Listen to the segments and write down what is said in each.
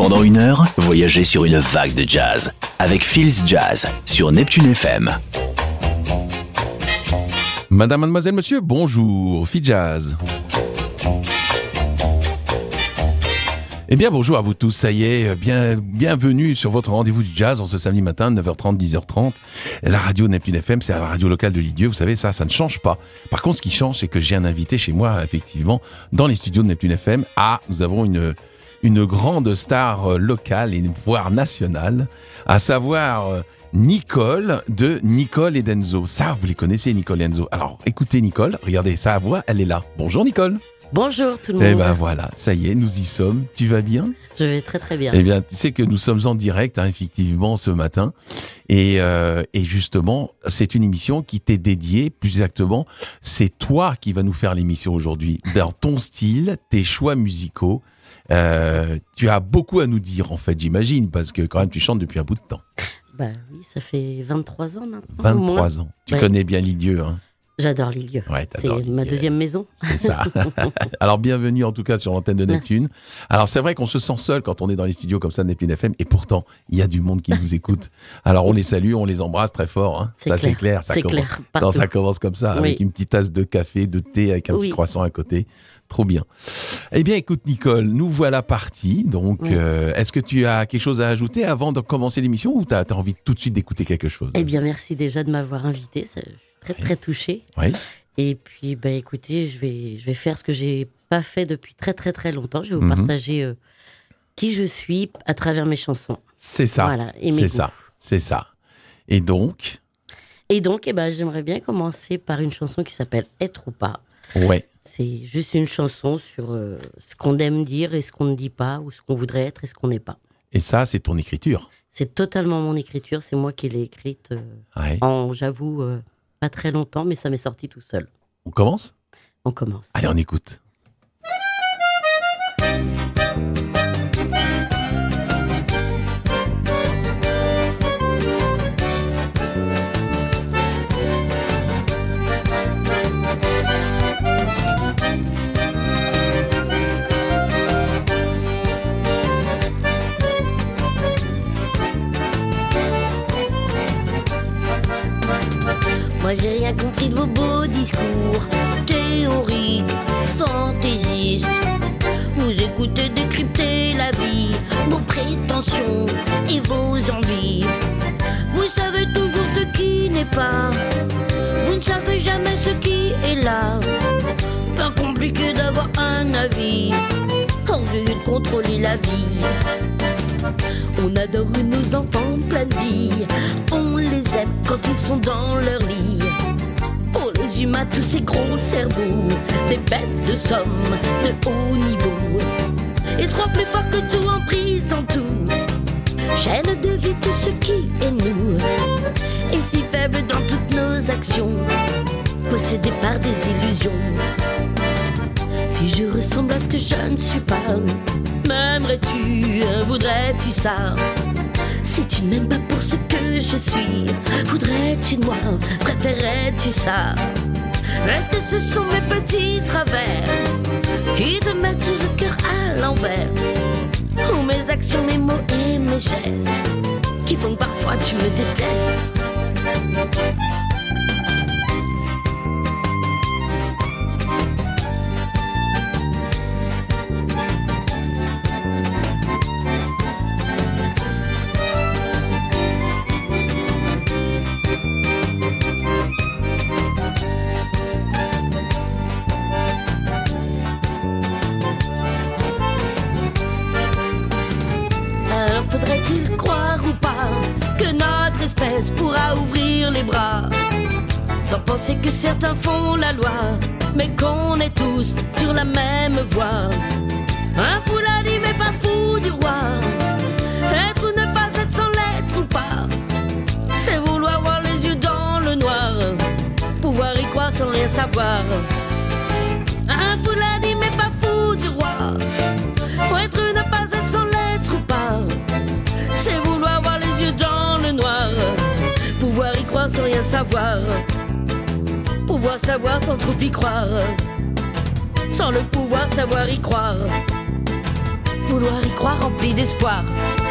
Pendant 1 heure, voyagez sur une vague de jazz avec Feels Jazz sur Neptune FM. Madame, mademoiselle, monsieur, bonjour, Feels Jazz. Eh bien, bonjour à vous tous, ça y est, bienvenue sur votre rendez-vous du jazz en ce samedi matin, 9h30, 10h30. La radio Neptune FM, c'est la radio locale de Lisieux, vous savez, ça ne change pas. Par contre, ce qui change, c'est que j'ai un invité chez moi, effectivement, dans les studios de Neptune FM. Nous avons une grande star locale et voire nationale, à savoir Nicole de Nicole et Denzo. Ça, vous les connaissez, Nicole et Denzo. Alors, écoutez Nicole, regardez, sa voix, elle est là. Bonjour Nicole. Bonjour tout le monde. Eh ben voilà, ça y est, nous y sommes. Tu vas bien ? Je vais très très bien. Eh bien, tu sais que nous sommes en direct, effectivement, ce matin. Et justement, c'est une émission qui t'est dédiée, plus exactement, c'est toi qui vas nous faire l'émission aujourd'hui. Dans ton style, tes choix musicaux, tu as beaucoup à nous dire, en fait, j'imagine, parce que quand même, tu chantes depuis un bout de temps. Bah oui, ça fait 23 ans maintenant. 23 ans. Tu connais bien Lisieux, hein ? J'adore Lisieux. Ouais, c'est ma deuxième maison. C'est ça. Alors, bienvenue en tout cas sur l'antenne de Neptune. Alors, c'est vrai qu'on se sent seul quand on est dans les studios comme ça de Neptune FM. Et pourtant, il y a du monde qui nous écoute. Alors, on les salue, on les embrasse très fort. Hein. C'est clair. Ça commence comme ça, avec une petite tasse de café, de thé, avec un petit croissant à côté. Trop bien. Eh bien, écoute, Nicole, nous voilà partis. Donc, est-ce que tu as quelque chose à ajouter avant de commencer l'émission ou tu as envie tout de suite d'écouter quelque chose ? Eh bien, merci déjà de m'avoir invité. Je suis très, très touchée. Oui. Et puis, écoutez, je vais faire ce que j'ai pas fait depuis très, très, très longtemps. Je vais vous partager qui je suis à travers mes chansons. C'est ça. Voilà, et mes goûts. C'est ça. Et donc, j'aimerais bien commencer par une chanson qui s'appelle « Être ou pas ». Ouais. C'est juste une chanson sur ce qu'on aime dire et ce qu'on ne dit pas, ou ce qu'on voudrait être et ce qu'on n'est pas. Et ça, c'est ton écriture ? C'est totalement mon écriture, c'est moi qui l'ai écrite j'avoue, pas très longtemps, mais ça m'est sorti tout seul. On commence ? On commence. Allez, on écoute. Moi j'ai rien compris de vos beaux discours théoriques, fantaisistes. Vous écoutez décrypter la vie, vos prétentions et vos envies. Vous savez toujours ce qui n'est pas, vous ne savez jamais ce qui est là. Pas compliqué d'avoir un avis, orgueilleux de contrôler la vie. On adore nos enfants plein de vie, on les aime quand ils sont dans leur lit. Pour les humains, tous ces gros cerveaux, des bêtes de somme de haut niveau. Ils se croient plus forts que tout en brisant tout, chaîne de vie tout ce qui est nous. Et si faibles dans toutes nos actions, possédés par des illusions. Si je ressemble à ce que je ne suis pas, m'aimerais-tu, voudrais-tu ça? Si tu ne m'aimes pas pour ce que je suis, voudrais-tu de moi, préférerais-tu ça? Est-ce que ce sont mes petits travers qui te mettent le cœur à l'envers? Ou mes actions, mes mots et mes gestes qui font que parfois tu me détestes? Faudrait-il croire ou pas que notre espèce pourra ouvrir les bras, sans penser que certains font la loi, mais qu'on est tous sur la même voie? Un fou l'a dit mais pas fou du roi. Être ou ne pas être sans l'être ou pas, c'est vouloir voir les yeux dans le noir, pouvoir y croire sans rien savoir. Un fou l'a dit mais pas fou du roi. Être ou ne pas être sans l'être ou pas, c'est vouloir voir les yeux dans le noir, pouvoir y croire sans rien savoir, pouvoir savoir sans trop y croire, sans le pouvoir savoir y croire. vouloir y croire rempli d'espoir.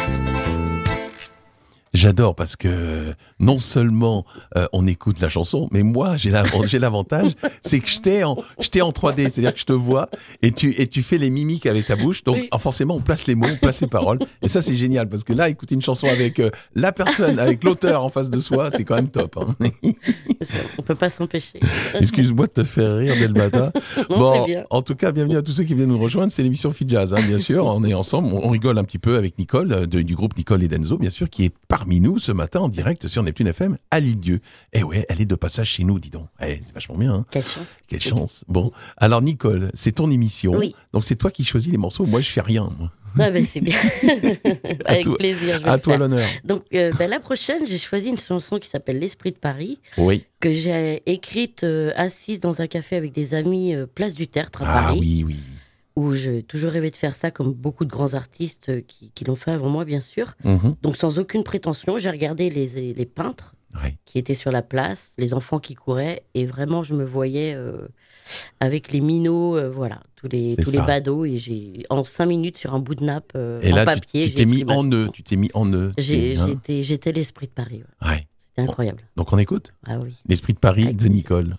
J'adore parce que non seulement on écoute la chanson, mais moi j'ai l'avantage, c'est que je t'ai en 3D, c'est-à-dire que je te vois et tu fais les mimiques avec ta bouche. Donc forcément on place les mots, on place les paroles. Et ça c'est génial parce que là écouter une chanson avec la personne, avec l'auteur en face de soi, c'est quand même top. Hein. On peut pas s'empêcher. Excuse-moi de te faire rire dès le matin. Non, Bon, c'est bien. en tout cas, bienvenue à tous ceux qui viennent nous rejoindre. C'est l'émission Fit Jazz, hein, bien sûr. On est ensemble, on rigole un petit peu avec Nicole, du groupe Nicole et Denzo, bien sûr, qui est parmi nous ce matin en direct sur Neptune FM à Lille-Dieu. Eh ouais, elle est de passage chez nous, dis donc. Eh, c'est vachement bien. Hein. Quelle chance. Quelle chance. Bon, alors Nicole, c'est ton émission. Oui. Donc c'est toi qui choisis les morceaux. Moi, je fais rien. Moi. Ah ben c'est bien. Avec toi- plaisir. Je vais À le toi faire. l'honneur. Donc la prochaine, j'ai choisi une chanson qui s'appelle L'Esprit de Paris, Oui. que j'ai écrite assise dans un café avec des amis place du Tertre à Ah Paris, oui, oui. où j'ai toujours rêvé de faire ça, comme beaucoup de grands artistes qui l'ont fait avant moi, bien sûr. Mhm. Donc sans aucune prétention, j'ai regardé les peintres Ouais. qui étaient sur la place, les enfants qui couraient, et vraiment je me voyais avec les minots, voilà, tous les ça. badauds, et j'ai en 5 minutes sur un bout de nappe Et en là, papier. tu j'ai t'es mis écrit ma en nœud. chanson. Tu t'es mis en nœud. Hein. J'étais l'Esprit de Paris. Ouais. Ouais. C'était incroyable. Donc on écoute Ah oui. L'Esprit de Paris Avec de plaisir. Nicole.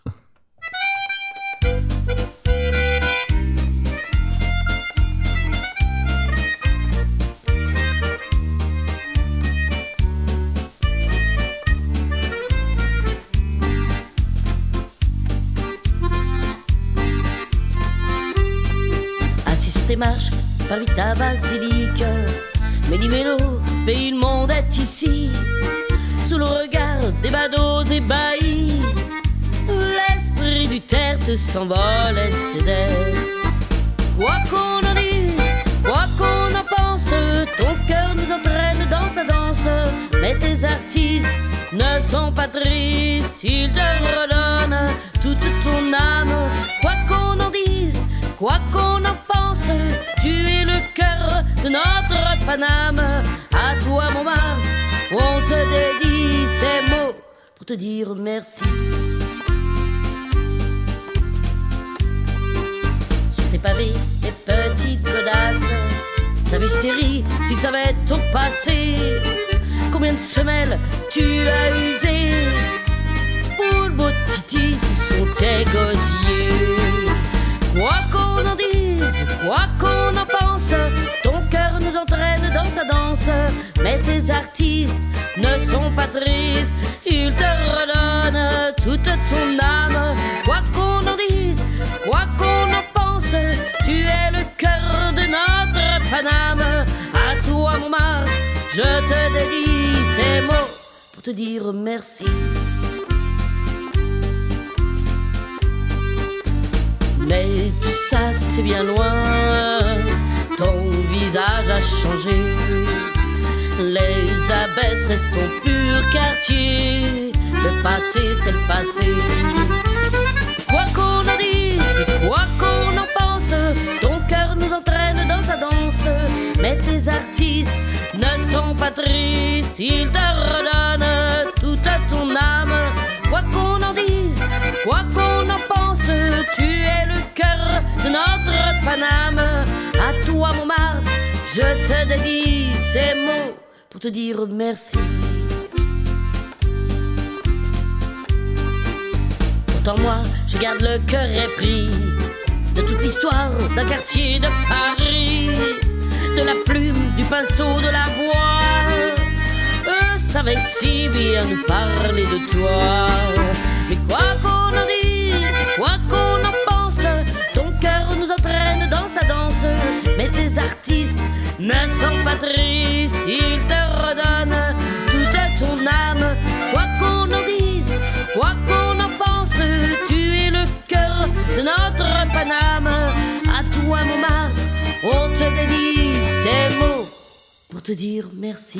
Assis sur tes marches, parmi ta basilique, Méli-Mélo, pays le monde est ici, sous le regard des badauds ébahis. L'esprit du Tertre s'envole et s'édère. Quoi qu'on en dise, quoi qu'on en pense, ton cœur nous entraîne dans sa danse. Mais tes artistes ne sont pas tristes, ils te redonnent toute ton âme. Quoi qu'on en dise, quoi qu'on en pense, tu es le cœur de notre Paname. À toi Montmartre, on te dédie ces mots pour te dire merci. Sur tes pavés, tes petites godasses, sa mystérie, s'il savait ton passé, combien de semelles tu as usé. Pour le beau titi, ce sont tes gosiers. Quoi qu'on en dise, quoi qu'on en pense, ton cœur nous entraîne dans sa danse. Mais tes artistes ne sont pas tristes, ils te redonnent toute ton âme. Quoi qu'on en dise, quoi qu'on en pense, tu es le cœur de notre Paname. À toi Montmartre, je te dédie ces mots pour te dire merci. Mais tout ça c'est bien loin, ton visage a changé. Les abbesses restent ton pur quartier, le passé c'est le passé. Quoi qu'on en dise, quoi qu'on en pense, ton cœur nous entraîne dans sa danse. Mais tes artistes ne sont pas tristes, ils te redonnent toute ton âme. Quoi qu'on en dise, quoi qu'on en pense, tu es le cœur de notre Paname. À toi Montmartre, je te dédie ces mots pour te dire merci. Pourtant moi, je garde le cœur épris de toute l'histoire d'un quartier de Paris, de la plume, du pinceau, de la voix. Eux savaient si bien nous parler de toi. Mais quoi qu'on en dise, quoi qu'on en pense, ton cœur nous entraîne dans sa danse. Mais tes artistes ne sont pas tristes, ils te redonnent toute ton âme. Quoi qu'on en dise, quoi qu'on en pense, tu es le cœur de notre Paname. À toi Montmartre, on te dédie ces mots pour te dire merci.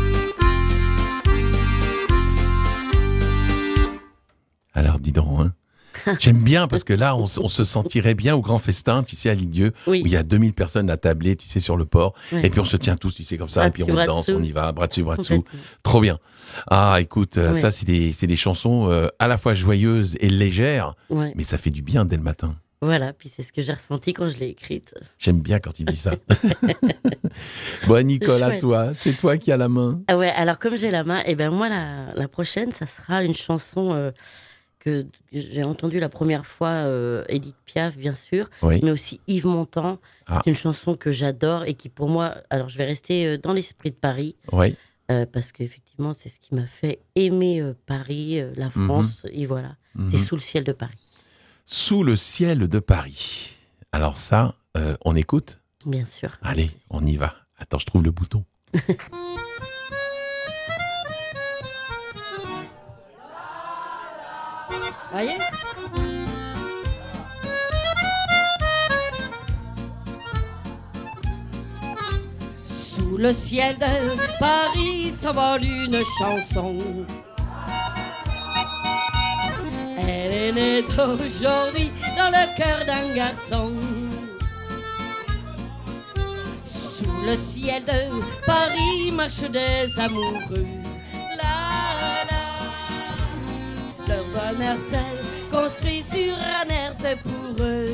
Alors dis donc, hein. J'aime bien parce que là, on se sentirait bien au grand festin, tu sais, à Lille-Dieu, Oui. où il y a 2000 personnes à tabler, tu sais, sur le port. Ouais. Et puis on se tient tous, tu sais, comme ça, Bras et puis dessus, on bras danse, dessous. on y va, bras dessus, bras dessous. Complètement. Trop bien. Ah, écoute, Ouais. ça, c'est des chansons à la fois joyeuses et légères, Ouais. mais ça fait du bien dès le matin. Voilà, puis c'est ce que j'ai ressenti quand je l'ai écrite. J'aime bien quand il dit ça. Bon, Nicole, à toi. C'est toi qui as la main. Ah ouais, alors comme j'ai la main, moi, la prochaine, ça sera une chanson que j'ai entendue la première fois, Édith Piaf, bien sûr, Oui. mais aussi Yves Montand. Ah. C'est une chanson que j'adore et qui, pour moi, alors je vais rester dans l'esprit de Paris, Oui. parce qu'effectivement, c'est ce qui m'a fait aimer Paris, la France, et voilà, c'est Sous le ciel de Paris. Sous le ciel de Paris. Alors ça, on écoute ? Bien sûr. Allez, on y va. Attends, je trouve le bouton. Voyez ? Sous le ciel de Paris s'envole une chanson. Elle est née aujourd'hui dans le cœur d'un garçon. Sous le ciel de Paris marchent des amoureux. La, la. Leur bonheur seul construit sur un air fait pour eux.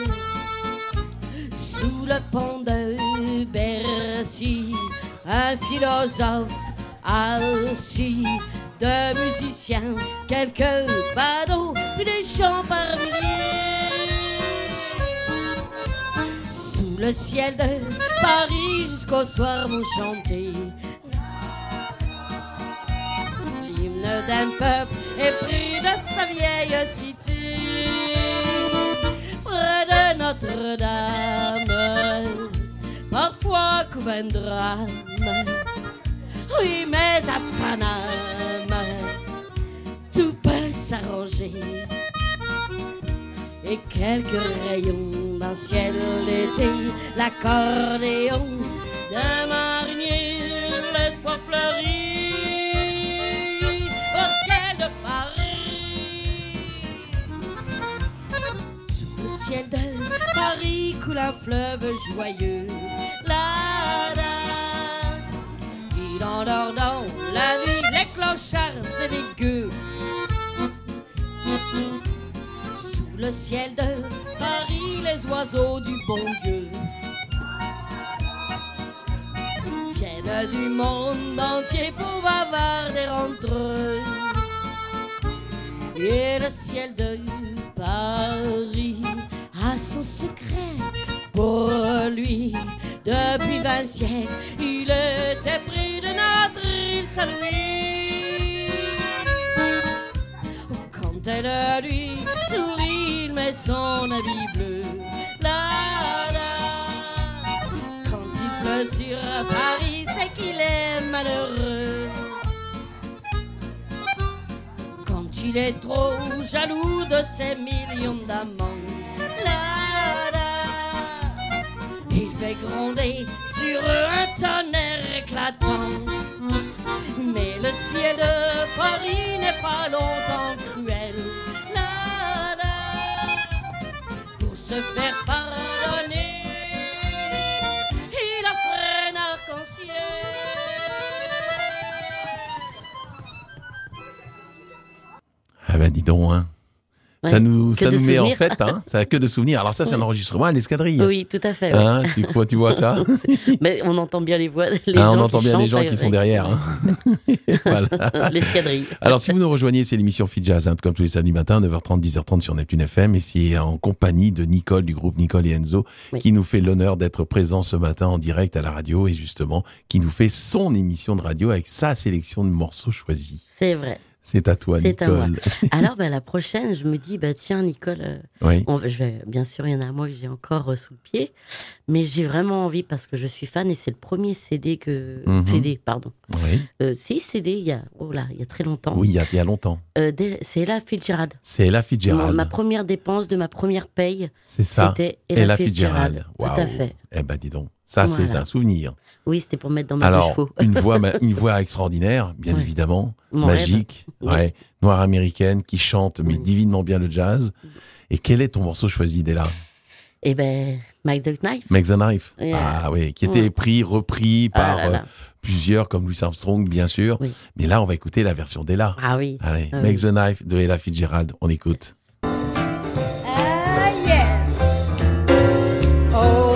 Sous le pont de Bercy, un philosophe assis, de musiciens, quelques badauds, puis des gens par milliers. Sous le ciel de Paris, jusqu'au soir vont chanter l'hymne d'un peuple épris de sa vieille cité. Près de Notre-Dame, parfois couvre un drame. Oui, mais à Paname, tout peut s'arranger. Et quelques rayons d'un ciel d'été, l'accordéon d'un marinier, l'espoir fleurit au ciel de Paris. Sous le ciel de Paris coule un fleuve joyeux. Il endort dans la nuit les clochards et les gueux. Sous le ciel de Paris, les oiseaux du bon Dieu viennent du monde entier pour bavarder entre eux. Et le ciel de Paris a son secret pour lui. Depuis 20 siècles, il était pris de notre île Saint-Louis. Quand elle lui sourit, il met son habit bleu. Là, là. Quand il pleut sur Paris, c'est qu'il est malheureux. Quand il est trop jaloux de ses millions d'amants. Fait gronder sur eux un tonnerre éclatant. Mais le ciel de Paris n'est pas longtemps cruel. Là, là, pour se faire pardonner, il offre un arc-en-ciel. Ah ben dis donc, hein. Ouais, ça nous met en souvenirs. fait, hein, ça a que de souvenirs. Alors ça, c'est un enregistrement à l'escadrille. Oui, tout à fait. Ouais. Hein, tu vois ça. Mais on entend bien les voix, les gens On entend qui bien les chantent, gens qui sont derrière. Hein. Voilà. L'escadrille. Alors, si vous nous rejoignez, c'est l'émission Fit Jazz, hein, comme tous les samedis matins, 9h30, 10h30 sur Neptune FM. Et c'est en compagnie de Nicole, du groupe Nicole et Enzo, Oui. qui nous fait l'honneur d'être présent ce matin en direct à la radio et justement, qui nous fait son émission de radio avec sa sélection de morceaux choisis. C'est vrai. C'est à toi, C'est à moi. Nicole. Alors, la prochaine, je me dis, tiens, Nicole, Oui. bien sûr, il y en a un moi que j'ai encore sous le pied, mais j'ai vraiment envie parce que je suis fan et c'est le premier CD que. Mhm. CD, pardon. Oui. Si, CD, il y a très longtemps. Oui, il y a longtemps. C'est Ella Fitzgerald. C'est Ella Fitzgerald. Ma première dépense de ma première paye, C'est ça. c'était Ella Ella Fitzgerald. Fitzgerald. Waouh. Tout à fait. Eh ben, dis donc. Ça, c'est Voilà. un souvenir. Oui, c'était pour mettre dans ma Alors, chevaux. une voix extraordinaire, bien Ouais. évidemment, Mon magique, rêve. ouais, noire américaine, qui chante mais Oui. divinement bien le jazz. Et quel est ton morceau choisi, Della? Eh Mike the Knife. Make the Knife. Yeah. Ah oui, qui était repris par Ah là là. plusieurs, comme Louis Armstrong, bien sûr. Oui. Mais là, on va écouter la version d'Ella. Ah oui. Allez, Ah Make oui. the Knife de Ella Fitzgerald. On écoute. Yeah.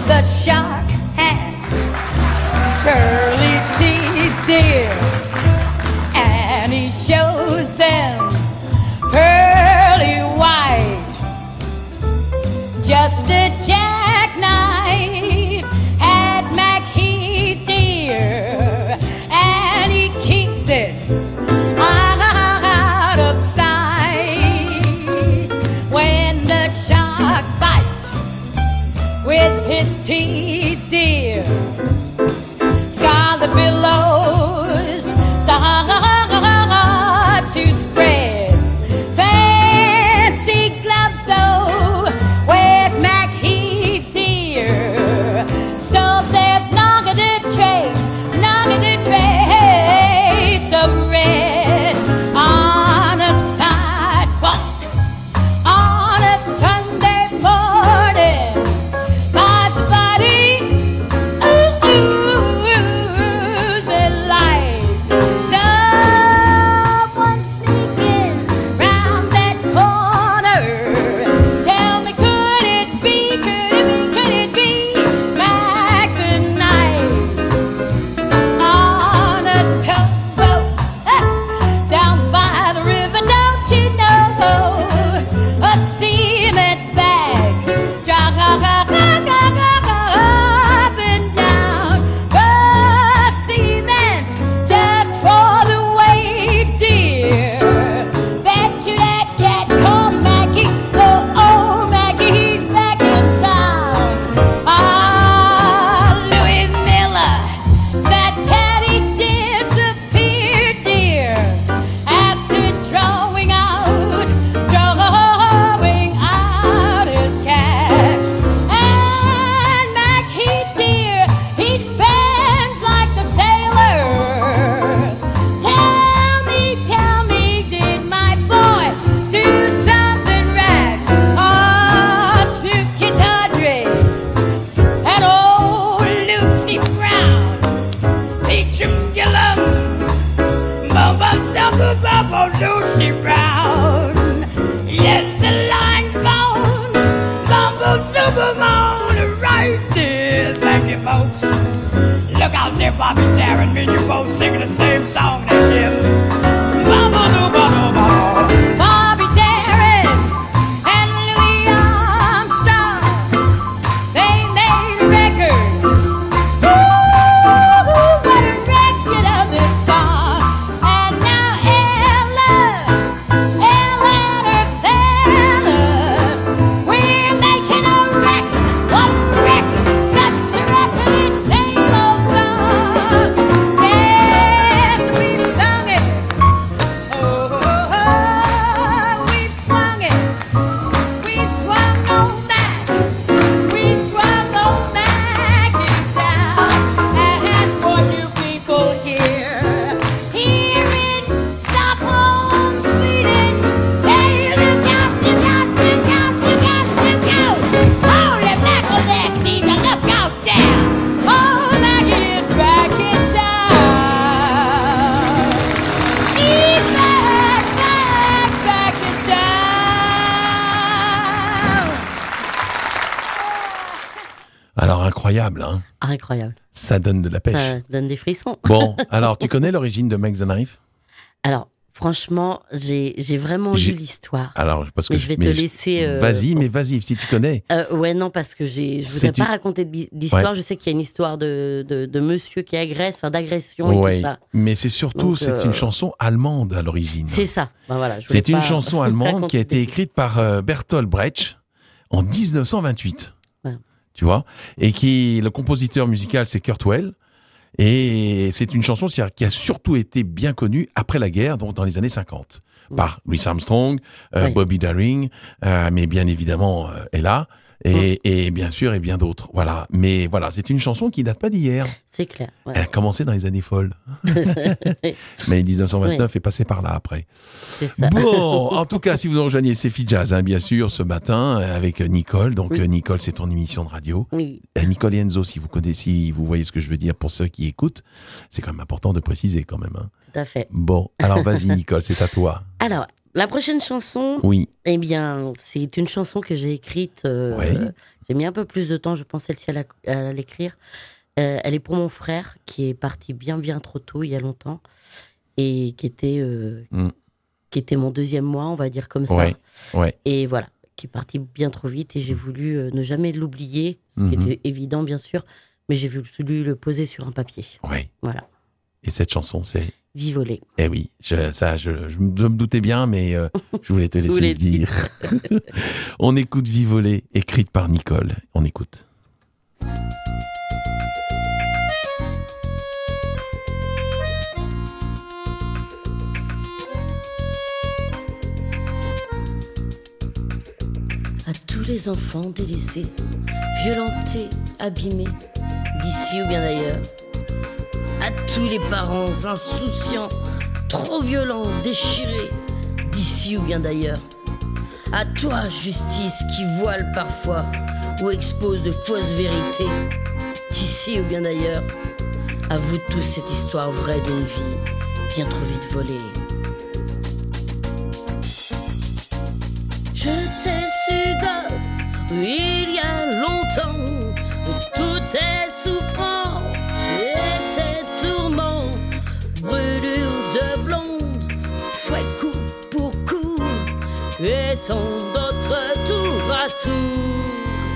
the shark has curly teeth, dear, and he shows them pearly white. Just a jackknife has Macheath, dear, and he keeps it out of sight. When the shark bites with his teeth, dear, scarlet billows start to spread. Fancy gloves, though, where's Macheath, dear? So there's not a trace of red on a sidewalk on a Sunday morning. God's body, oohs and light. Someone sneaking round that corner. Tell me, could it be Mac the Knife on a tugboat down by the river? Don't you know a cement bag drop up and down the cement just for the weight, dear? Bet you that cat called Maggie, oh Maggie's back in town. Louis Miller, that caddy disappeared, dear, after drawing out his cash. And Macheath, dear, he spends like the sailor. Tell me, did my boy do something rash? Snooky Tawdry and old Lucy Brown, Beecham Gillum, Bubba Summer Bubba Lucy Brown. Yes, the line phones, Bumble Supermoon, right there. Thank you, folks. Look out there, Bobby Darin, me and you both singing the same song next year. Bobby Darin and Louis Armstrong, they made a record. Ooh, what a record of this song. And now Ella and her fellas, we're making a record. What a record, such a record, it's same old song. Yes, we've sung it. Oh, we've swung it. We swung on back. We swung on back and down. And for you people here in Stockholm, Sweden, hey, look out, look out, look out, look out, look out. Holy mackerel, there, Caesar, look out there. Oh, Maggie is back in town. He's back in town. Alors incroyable, hein. Incroyable. Ça donne de la pêche. Ça donne des frissons. Bon, alors tu connais l'origine de Make the Knife? Alors, franchement, j'ai vraiment J'ai- lu l'histoire. Alors parce que Mais je vais te laisser. Vas-y, si tu connais. Ouais, non, parce que je C'est voudrais pas une- raconter d'histoire. Ouais. Je sais qu'il y a une histoire de monsieur qui agresse, enfin d'agression et Ouais, tout ça. mais c'est surtout Donc, c'est une chanson allemande à l'origine. C'est ça. Ben voilà, je voulais C'est une pas chanson allemande raconter qui a été des- écrite par Bertolt Brecht en 1928. Ouais. Tu vois? Et le compositeur musical, c'est Kurt Weill. Et c'est une chanson qui a surtout été bien connue après la guerre, donc dans les années 50. Par Louis Armstrong, Oui. Bobby Darin, mais bien évidemment Ella. Et bien sûr, et bien d'autres. Voilà. Mais voilà, c'est une chanson qui date pas d'hier. C'est clair. Ouais. Elle a commencé dans les années folles. Mais 1929 est passé par là après. C'est ça. Bon, en tout cas, si vous nous rejoignez, c'est Fi Jazz, hein, bien sûr, ce matin, avec Nicole. Donc, Oui. Nicole, c'est ton émission de radio. Oui. Nicole et Enzo, si vous connaissez, si vous voyez ce que je veux dire pour ceux qui écoutent, c'est quand même important de préciser quand même. Hein. Tout à fait. Bon, alors vas-y, Nicole, c'est à toi. Alors, La prochaine chanson, Oui. eh bien, c'est une chanson que j'ai écrite. Ouais. J'ai mis un peu plus de temps, je pense, celle-ci à l'écrire. Elle est pour mon frère qui est parti bien trop tôt, il y a longtemps, et qui était mon deuxième moi, on va dire comme ça. Ouais. Et voilà, qui est parti bien trop vite, et j'ai voulu ne jamais l'oublier, ce qui était évident, bien sûr, mais j'ai voulu le poser sur un papier. Ouais. Voilà. Et cette chanson, c'est... Vivoler. Eh oui, je me doutais bien, mais je voulais te laisser le dire. On écoute Vivoler, écrite par Nicole. On écoute. À tous les enfants délaissés, violentés, abîmés, d'ici ou bien d'ailleurs. À tous les parents insouciants, trop violents, déchirés, d'ici ou bien d'ailleurs. À toi, justice, qui voile parfois ou expose de fausses vérités, d'ici ou bien d'ailleurs. À vous tous cette histoire vraie d'une vie bien trop vite volée. Je t'ai su gosse, oui, il y a longtemps, où toutes tes souffrances et tes tourments, brûlures de blonde, fouet coup pour coup, et tant d'autres tour à tour.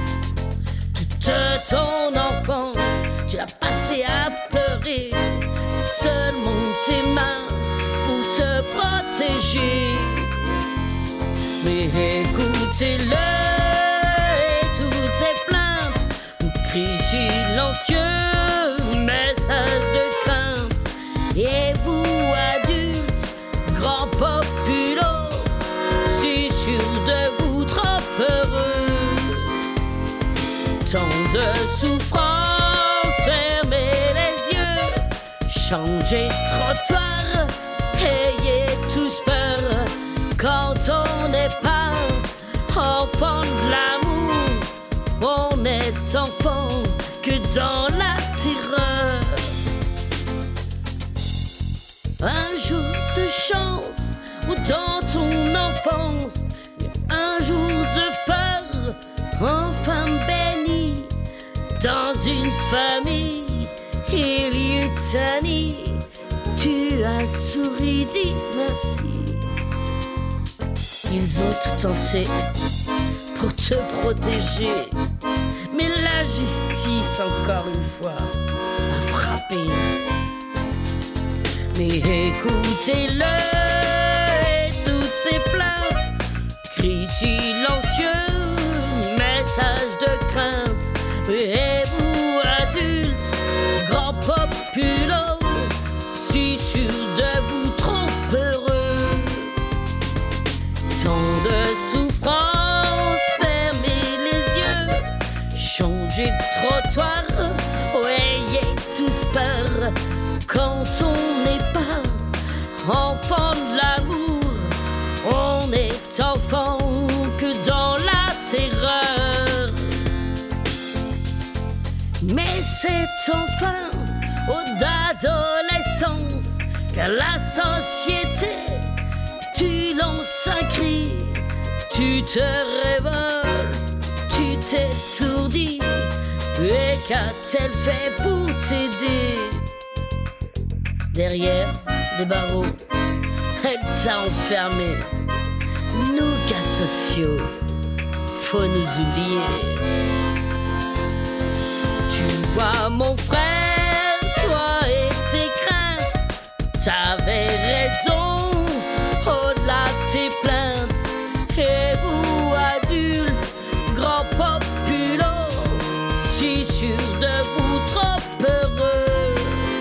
Toute ton enfance, tu l'as passée à pleurer, seulement tes mains pour te protéger. Mais écoutez-le et toutes ces plaintes, cris silencieux, message de crainte. Et vous adultes, grands populos, si sûrs de vous trop heureux, tant de souffrance, fermez les yeux, changez de trottoir, ayez tous peur. Quand on n'est pas enfant de l'amour, on est enfant que dans la terreur. Un jour de chance ou dans ton enfance, un jour de peur, enfin béni. Dans une famille, il y eut Tani, tu as souri, dit merci. Ils ont tout tenté pour te protéger, mais la justice, encore une fois, a frappé. Mais écoutez-le et toutes ces plaintes, cris silencieux, messages de crainte. Et vous, adultes, grands populos, si sûrs de vous trop heureux, tant de souffrance, fermez les yeux, changez de trottoir, ayez tous peur. Quand on n'est pas enfant de l'amour, on est enfant que dans la terreur. Mais c'est enfin d'adolescence qu'à la société tu lances un cri, tu te révoltes, tu t'étourdis. Et qu'a-t-elle fait pour t'aider? Derrière des barreaux, elle t'a enfermé. Nous, gars sociaux, faut nous oublier. Tu vois mon frère, toi et tes craintes, t'avais raison. Au-delà de tes plaintes, et vous adultes, grands populos, si sûrs de vous trop heureux.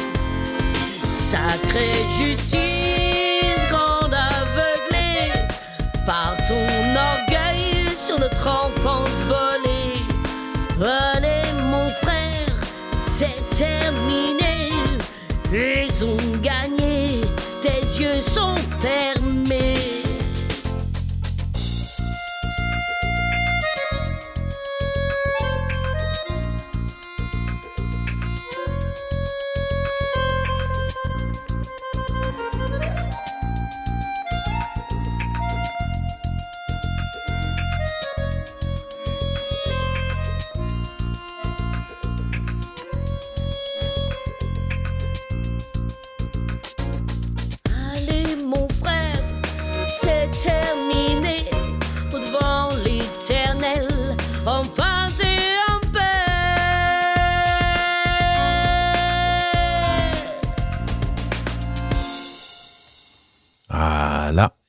Sacrée justice, grande aveuglée, par ton orgueil sur notre enfance volée. Allez mon frère, c'est terminé, ils ont gagné, tes yeux sont fermés.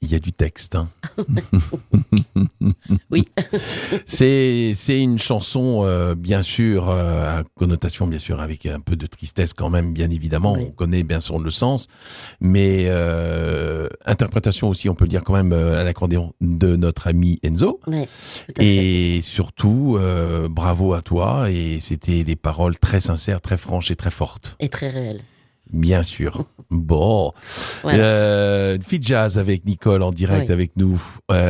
il y a du texte. Hein. Oui. C'est une chanson, bien sûr, à connotation, bien sûr, avec un peu de tristesse quand même, bien évidemment. Oui. On connaît bien sûr le sens. Mais interprétation aussi, on peut le dire quand même, à l'accordéon de notre ami Enzo. Ouais, tout à fait. Et surtout, bravo à toi. Et c'était des paroles très sincères, très franches et très fortes. Et très réel. Bien sûr. Bon. Voilà. Fit Jazz avec Nicole en direct Oui. avec nous.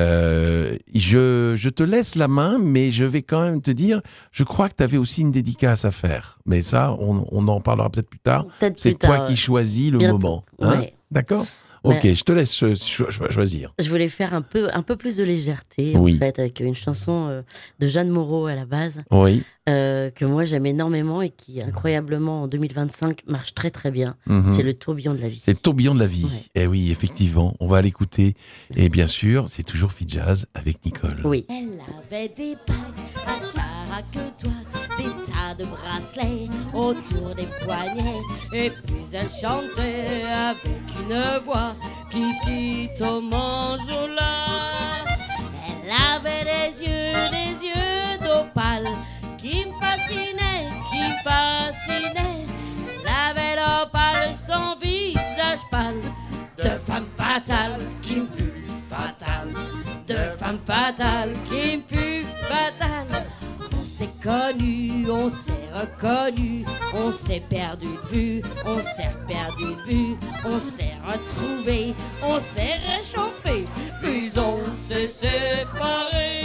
Je te laisse la main, mais je vais quand même te dire, je crois que tu avais aussi une dédicace à faire. Mais ça, on en parlera peut-être plus tard. Peut-être C'est plus toi tard, qui choisis le Bientôt. moment. Hein? Ouais. D'accord ? Ok, Ouais. je te laisse choisir. Je voulais faire un peu plus de légèreté, Oui. en fait, avec une chanson de Jeanne Moreau à la base, Oui. que moi j'aime énormément et qui, incroyablement, en 2025, marche très très bien. Mhm. C'est Le tourbillon de la vie. C'est le tourbillon de la vie. Ouais. Eh oui, effectivement, on va l'écouter. Et bien sûr, c'est toujours Fit Jazz avec Nicole. Oui. Elle avait des bagues à chaque doigt, des tas de bracelets autour des poignets. Et puis elle chantait avec une voix qui cite au manjola. Elle avait des yeux d'opale qui me fascinaient, qui me fascinaient. Elle avait l'opale, son visage pâle, de femme fatale qui me fut fatale, de femme fatale qui me fut fatale. On s'est connus, on s'est reconnus, on s'est perdu de vue, on s'est perdu de vue, on s'est retrouvés, on s'est réchauffés, puis on s'est séparés.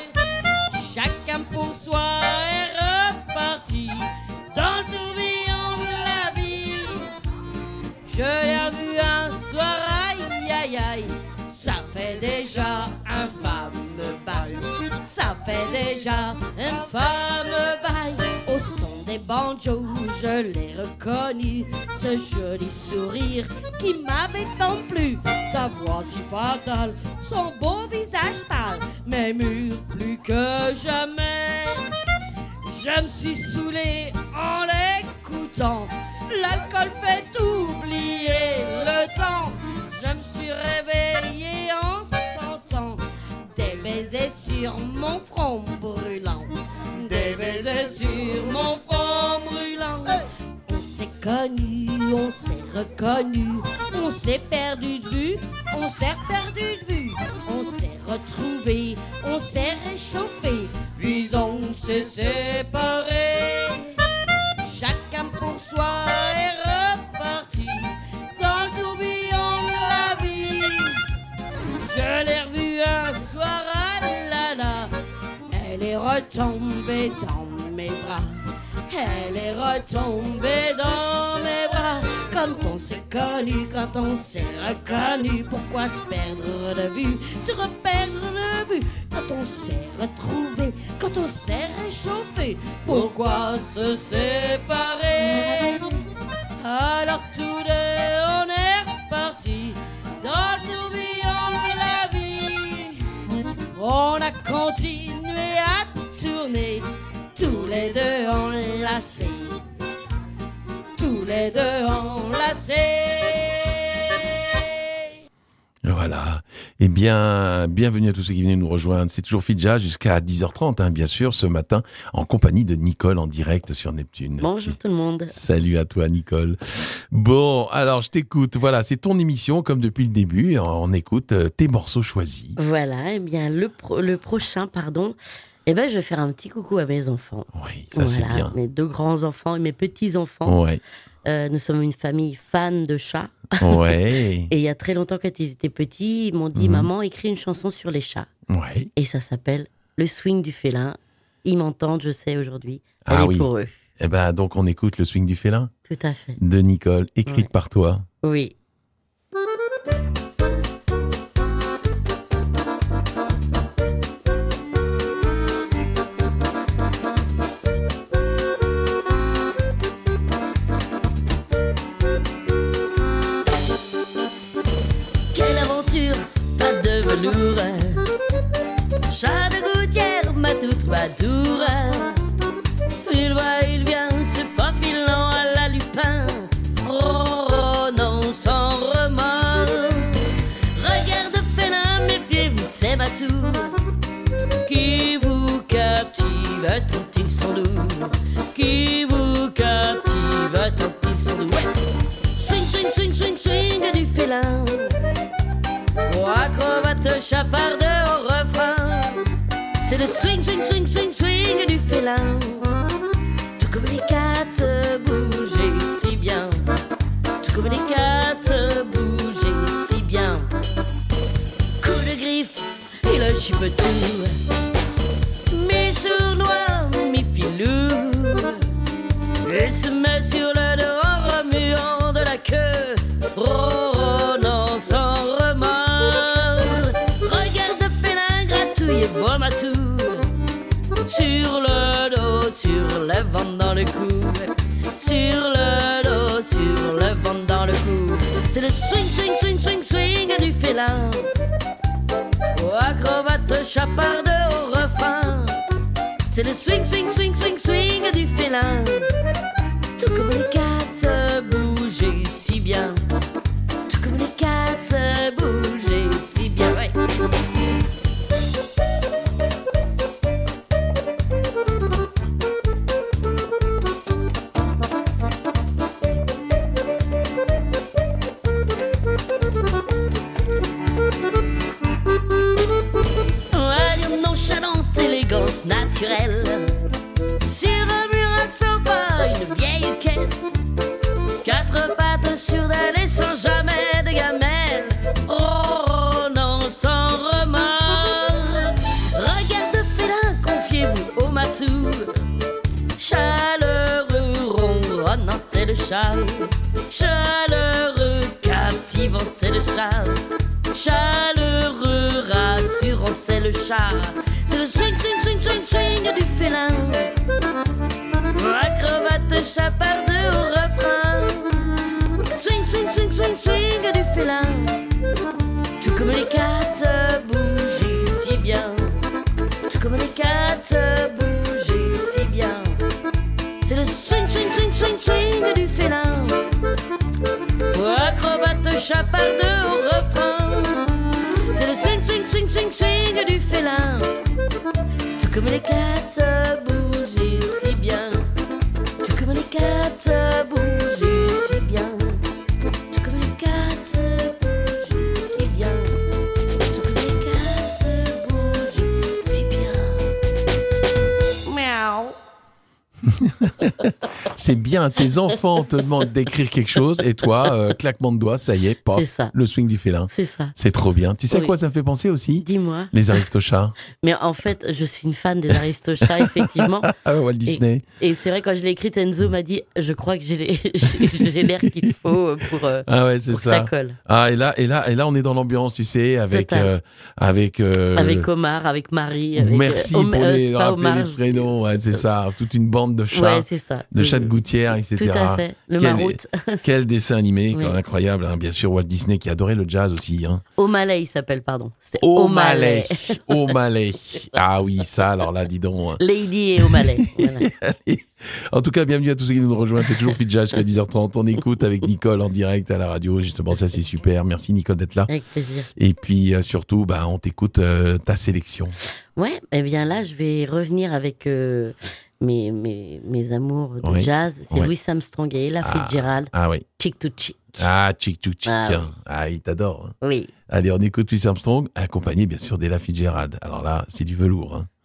Chacun pour soi est reparti dans le tourbillon de la vie. Je l'ai revu un soir, aïe aïe aïe, ça fait déjà un fameux bail. Ça fait déjà un fameux bail. Au son des banjos, je l'ai reconnu, ce joli sourire qui m'avait tant plu. Sa voix si fatale, son beau visage pâle, mais mûr plus que jamais. Je me suis saoulé en l'écoutant, l'alcool fait oublier le temps. Je me suis réveillé en sentant des baisers sur mon front brûlant, des baisers sur mon front brûlant. On s'est connus, on s'est reconnus, on s'est perdu de vue, on s'est perdu de vue, on s'est retrouvés, on s'est réchauffés, puis on s'est séparés. Chacun pour soi est reparti dans le tourbillon de la vie. Je l'ai revue un soir, ah là là, elle est retombée dans mes bras. Elle est retombée dans mes bras. Quand on s'est connu, quand on s'est reconnu, pourquoi se perdre de vue, se reperdre de vue? Quand on s'est retrouvé, quand on s'est réchauffé, pourquoi se séparer? Alors tous deux on est repartis dans le tourbillon de la vie. On a continué à tourner, tous les deux enlacés, tous les deux enlacés. Voilà. Eh bien, bienvenue à tous ceux qui viennent nous rejoindre. C'est toujours Fit Jazz jusqu'à 10h30, hein, bien sûr, ce matin, en compagnie de Nicole en direct sur Neptune. Bonjour tout le monde. Salut à toi, Nicole. Bon, alors, je t'écoute. Voilà, c'est ton émission, comme depuis le début. On écoute tes morceaux choisis. Voilà, eh bien, le prochain, eh ben, je vais faire un petit coucou à mes enfants. Oui, ça c'est bien. Mes deux grands-enfants et mes petits-enfants. Ouais. Nous sommes une famille fan de chats. Ouais. Et il y a très longtemps, quand ils étaient petits, ils m'ont dit, maman, écris une chanson sur les chats. Ouais. Et ça s'appelle Le swing du félin. Ils m'entendent, je sais, aujourd'hui. Ah Elle oui. est pour eux. Eh ben, donc, on écoute Le swing du félin Tout à fait. de Nicole, écrite Ouais. par toi. Oui. Quelle aventure, pas de velours. Chat de gouttière, ma toute troubadour. Il va, il vient, se faufilant à la lupin, ronronnant sans remords. Regarde, félin, C'est le swing, swing, swing, swing, swing du félin. Tout comme les quatre bouger si bien. Tout comme les quatre bouger si bien. Coup de griffe, il agite tout. Mi-sournois, mi-filou. Il se met sur le dos en remuant de la queue, ronronnant sans remords. Regarde le félin gratouiller bon matou. Sur le dos, sur le ventre dans le cou. Sur le dos, sur le ventre dans le cou. C'est le swing, swing, swing, swing, swing du félin. Acrobate chaparde au refrain. C'est le swing, swing, swing, swing, swing du félin. Tout comme les quatre bouger si bien. Tout comme les quatre bouger si bien. Ouais. Allure nonchalante, élégance naturelle. Sur un mur, un sofa, une vieille caisse. Quatre pattes sur d'elle et sans jamais de gamelle. Oh non, sans remords. Regarde le félin, confiez-vous au matou. Chaleureux, ronronnant, c'est le chat. Chaleureux, captivant, c'est le chat. Chaleureux, rassurant, c'est le chat. C'est le swing, swing, swing, swing, swing du félin. Acrobate chaparde au refrain. Swing, swing, swing, swing, swing du félin. Tout comme les quatre bouger si bien. Tout comme les quatre bouger si bien. C'est le swing, swing, swing, swing, swing du félin. Acrobate chaparde au refrain. C'est le swing, swing, swing, swing, swing du félin. Tout comme les quatre bouger si bien. Tout comme les quatre bouger si bien. Tout comme les quatre bouger si bien. Tout comme les quatre bouger si bien. Miaou. C'est bien, tes enfants te demandent d'écrire quelque chose et toi, claquement de doigts, ça y est, paf, C'est ça. le swing du félin. C'est ça. C'est trop bien. Tu sais à Oui. quoi ça me fait penser aussi? Dis-moi. Les Aristochats. Mais en fait, je suis une fan des Aristochats, effectivement. Ah, Walt Disney. Et c'est vrai, quand je l'ai écrite, Enzo m'a dit je crois que j'ai l'air qu'il faut pour, Ah ouais, c'est pour que ça. ça colle. Ah, et là, on est dans l'ambiance, tu sais, avec Total. avec Avec Omar, avec Marie. Avec, merci pour les c'est pas rappeler Omar, les prénoms, ouais, c'est ça, toute une bande de chats, Ouais, c'est ça. de chats de gouttière, etc. Tout à fait. Le Quel- maroute. Quel dessin animé, Oui. incroyable, hein. Bien sûr, Walt Disney qui adorait le jazz aussi, hein. O'Malley, il s'appelle, pardon. C'était O'Malley. O'Malley. Ah oui, ça, alors là, dis donc. Lady et O'Malley. Voilà. En tout cas, bienvenue à tous ceux qui nous rejoignent. C'est toujours Fit Jazz jusqu'à 10h30. On écoute avec Nicole en direct à la radio. Justement, ça, c'est super. Merci, Nicole, d'être là. Avec plaisir. Et puis, surtout, on t'écoute ta sélection. Ouais, eh bien là, je vais revenir avec mes amours de Ouais. jazz. C'est Ouais. Louis Armstrong et Ella Fitzgerald, Ah oui. Chick to Chick. Ah, chick to chick. Ah oui. hein. Ah, il t'adore. hein. Oui. Allez, on écoute Louis Armstrong, accompagné, bien sûr, d'Ella Fitzgerald. Alors là, c'est du velours. hein.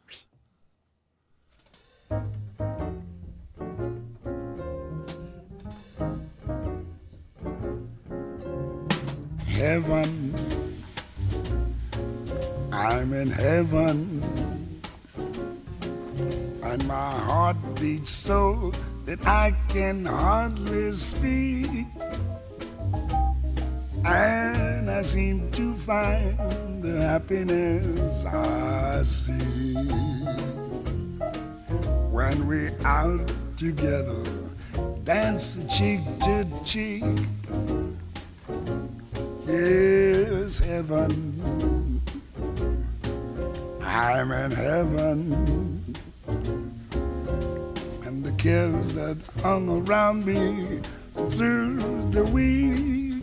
Heaven, I'm in heaven, and my heart beats so that I can hardly speak. And I seem to find the happiness I see when we're out together, dance cheek to cheek. Yes, heaven, I'm in heaven, and the cares that hung around me through the week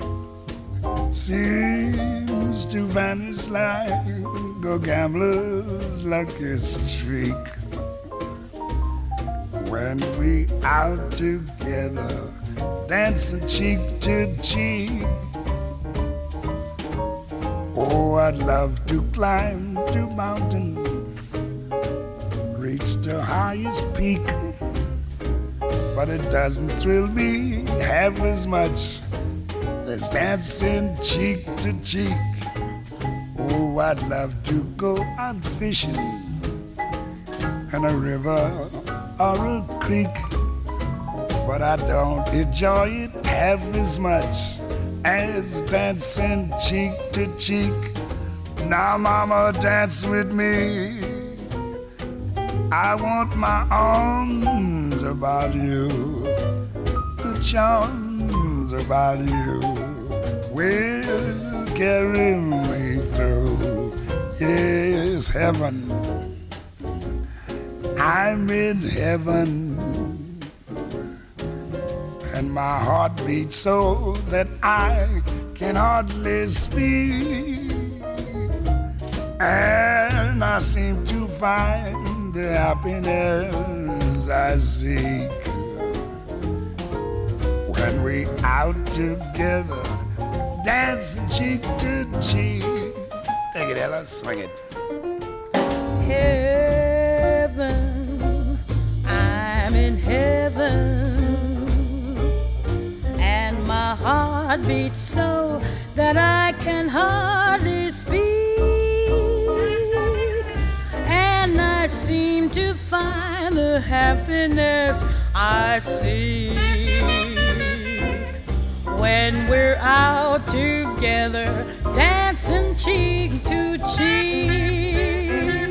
seems to vanish like a gambler's lucky streak. When we out together, dancing cheek to cheek. Oh, I'd love to climb to mountain reach the highest peak, but it doesn't thrill me half as much as dancing cheek to cheek. Oh, I'd love to go out fishing in a river or a creek, but I don't enjoy it half as much as dancing cheek to cheek. Now, mama, dance with me. I want my arms about you, the charms about you will carry me through. Yes, heaven, I'm in heaven, and my heart beats so that I can hardly speak, and I seem to find the happiness I seek when we out together, dancing cheek to cheek. Take it, Ella, swing it. Heaven, I'm in heaven, and my heart beats so that I can hardly speak, and I seem to find the happiness I seek when we're out together, dancing cheek to cheek.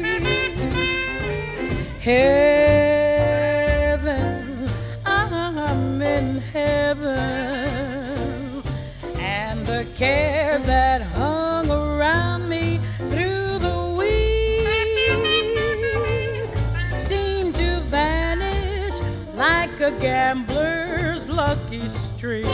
Heaven, I'm in heaven, and the cares that hung around me through the week seem to vanish like a gambler's lucky streak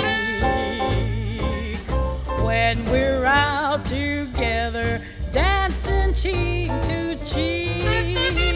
when we're out together, dancing cheek to cheek.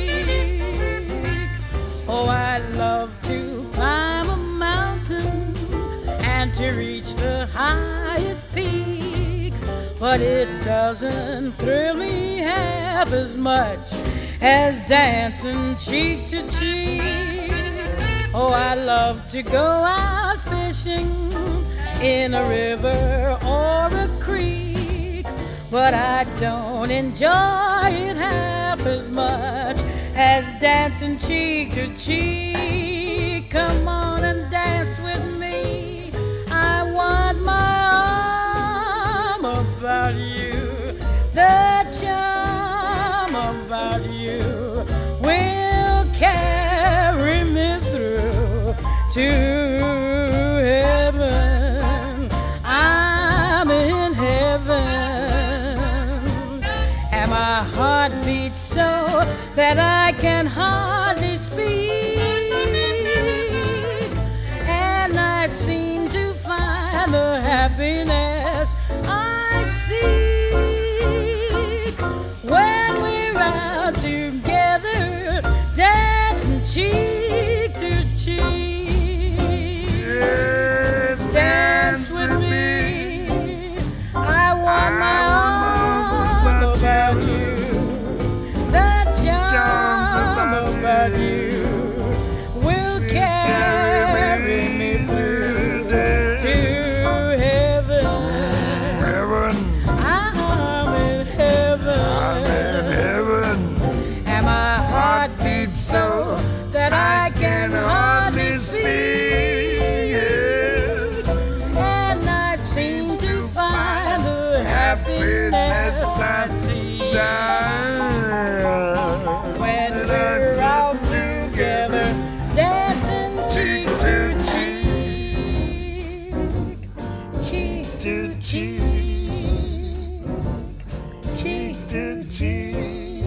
Oh, I love to climb a mountain and to reach the highest peak, but it doesn't thrill me half as much as dancing cheek to cheek. Oh, I love to go out fishing in a river or a creek, but I don't enjoy it half as much as dancing cheek to cheek. Come on and dance with me. I want my arm about you. The charm about you will carry me through to heaven. I'm in heaven, and my heart beats so that I can hardly speak, and I seem to find the happiness I seek when we're out together, dancing cheek to cheek. Yes, dance with me. I want my arms about you. About you will carry me through to heaven. Heaven, I'm in heaven. I'm in heaven, And my heart beats so that I can hardly speak, and I seem to find the happiness I see when we're out together, dancing cheek to cheek, cheek to cheek, cheek to cheek,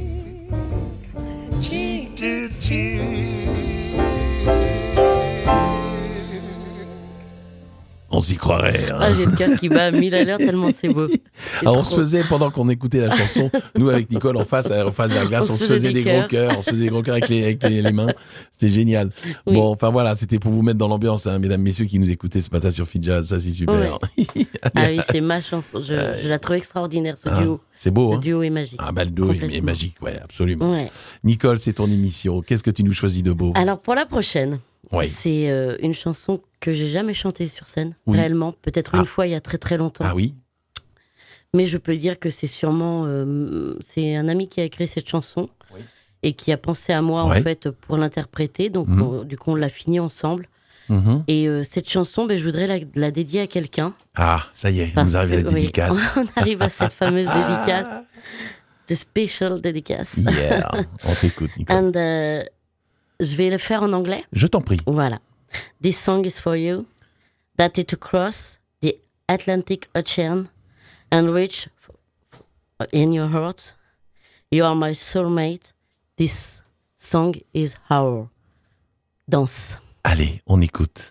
cheek to cheek. On s'y croirait. Hein. Ah, j'ai le cœur qui bat à 1000 à l'heure tellement c'est beau. C'est Alors, on trop. se faisait, pendant qu'on écoutait la chanson, nous avec Nicole en face de la glace, on se faisait des gros cœurs. On se faisait des gros cœurs avec les mains. C'était génial. Oui. Bon, enfin voilà, c'était pour vous mettre dans l'ambiance, hein, mesdames, messieurs qui nous écoutaient ce matin sur Fidjazz. Ça, c'est super. Ah oui, c'est ma chanson. Je la trouve extraordinaire, ce duo. C'est beau, Ce hein. duo est magique. Ah, bah, le duo est Complètement. magique, ouais, absolument. Ouais. Nicole, c'est ton émission. Qu'est-ce que tu nous choisis de beau? Alors, pour la prochaine, Oui. c'est une chanson que j'ai jamais chantée sur scène, Oui. réellement. Peut-être une fois il y a très très longtemps. Ah oui? Mais je peux dire que c'est sûrement... c'est un ami qui a écrit cette chanson Oui. et qui a pensé à moi, Ouais. en fait, pour l'interpréter. Donc, du coup, on l'a fini ensemble. Mhm. Et cette chanson, je voudrais la dédier à quelqu'un. Ah, ça y est, Parce nous arrivons à la que, oui, dédicace. on arrive à cette fameuse dédicace. The special dédicace. Yeah, on t'écoute, Nicole. And je vais le faire en anglais. Je t'en prie. Voilà. This song is for you, that is to cross the Atlantic Ocean and reach in your heart. You are my soulmate. This song is our dance. Allez, on écoute.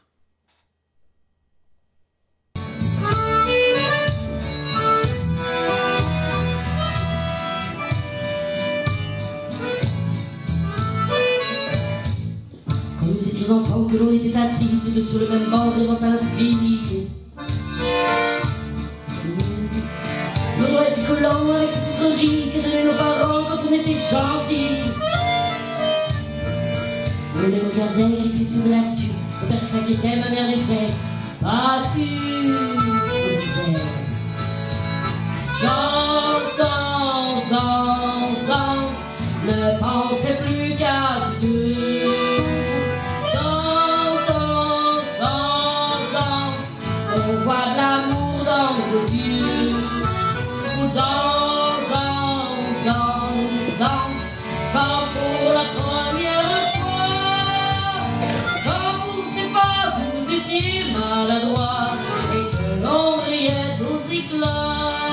Quand nous étions enfants, que l'on était assis tous sur le même bord devant un l'infini. Nos doigts étaient collants avec ces sucreries que donnaient nos parents quand on était gentils. On les regardait glisser sur la suie. Mon père s'inquiétait, ma mère n'était pas sûre. On disait danse, danse, danse, danse. Ne pensez plus qu'à deux. Danse, danse, danse, danse. On voit de l'amour dans vos yeux. Danse, danse, danse, danse. Comme pour la première fois. Quand vous ne savez pas, vous étiez maladroit et que l'on riait aux éclats.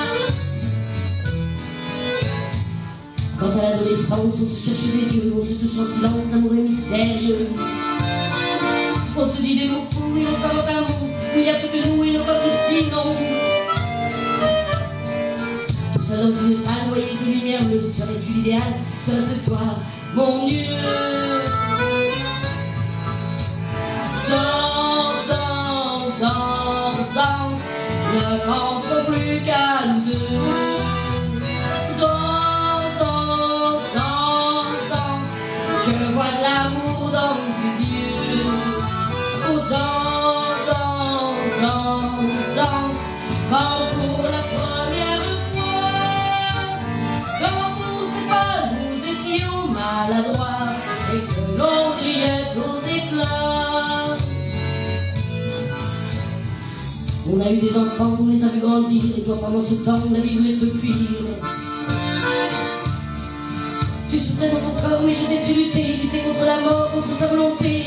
Quand à l'adolescence, on se cherche les yeux, on se touche en silence, l'amour est mystérieux. On se dit des mots fous, il ne s'invente un mot, il n'y a plus que nous, il ne faut que sinon. Tout seul dans une salle noyée de lumière bleue, serait-tu l'idéal? Serait-ce toi, mon Dieu? Danse, danse, danse, danse, ne pensons plus qu'à nous deux. Danse, danse, danse, danse, je vois de l'amour dans tes yeux. Oh, danse, danse, danse, danse, comme pour la première fois. Quand vous ne savez pas, nous étions maladroits et que l'on riait aux éclats. On a eu des enfants, on les a vus grandir, et toi pendant ce temps, la vie voulait te fuir. Tu souffrais dans ton corps, mais je t'ai su lutter contre la mort, contre sa volonté.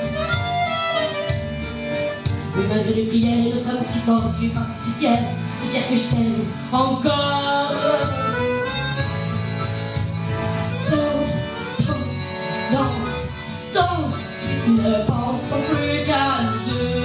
Mais malgré les prières et notre amour si fort, tu es parti si fier que je t'aime encore. Danse, danse, danse, danse, ne pensons plus qu'à nous deux.